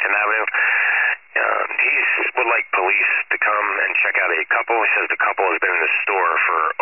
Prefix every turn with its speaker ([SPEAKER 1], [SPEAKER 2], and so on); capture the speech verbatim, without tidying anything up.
[SPEAKER 1] Washington Avenue. Uh, he would like police to come and check out a couple. He says the couple has been in the store for